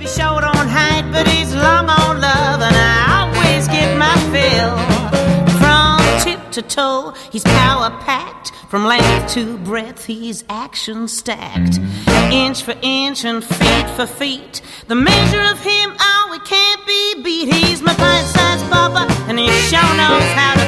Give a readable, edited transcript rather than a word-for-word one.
He's short on height, but he's long on love, and I always get my fill. From tip to toe, he's power-packed. From length to breadth, he's action-stacked. Inch for inch and feet for feet. The measure of him, oh, it can't be beat. He's my pint-sized papa, and he sure knows how to